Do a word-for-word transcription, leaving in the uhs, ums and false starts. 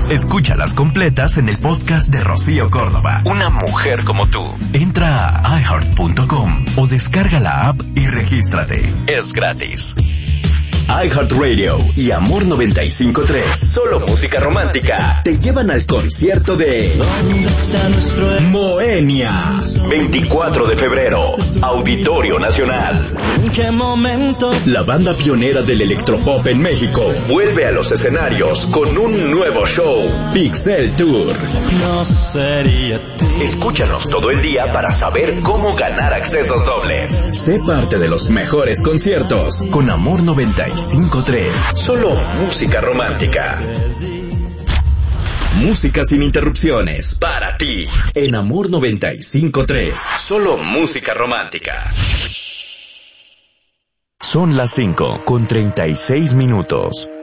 Escúchalas completas en el podcast de Rocío Córdoba. Una mujer como tú. Entra a i heart punto com o descarga la app y regístrate. Es gratis. iHeartRadio y Amor noventa y cinco punto tres, solo música romántica, te llevan al concierto de Moenia. veinticuatro de febrero, Auditorio Nacional. ¿En qué momento? La banda pionera del electropop en México vuelve a los escenarios con un nuevo show, Pixel Tour. No sería tú. Escúchanos todo el día para saber cómo ganar accesos dobles. Sé parte de los mejores conciertos con Amor noventa y cinco punto tres. Solo música romántica. Música sin interrupciones para ti en Amor noventa y cinco punto tres. Solo música romántica. Son las cinco con treinta y seis minutos.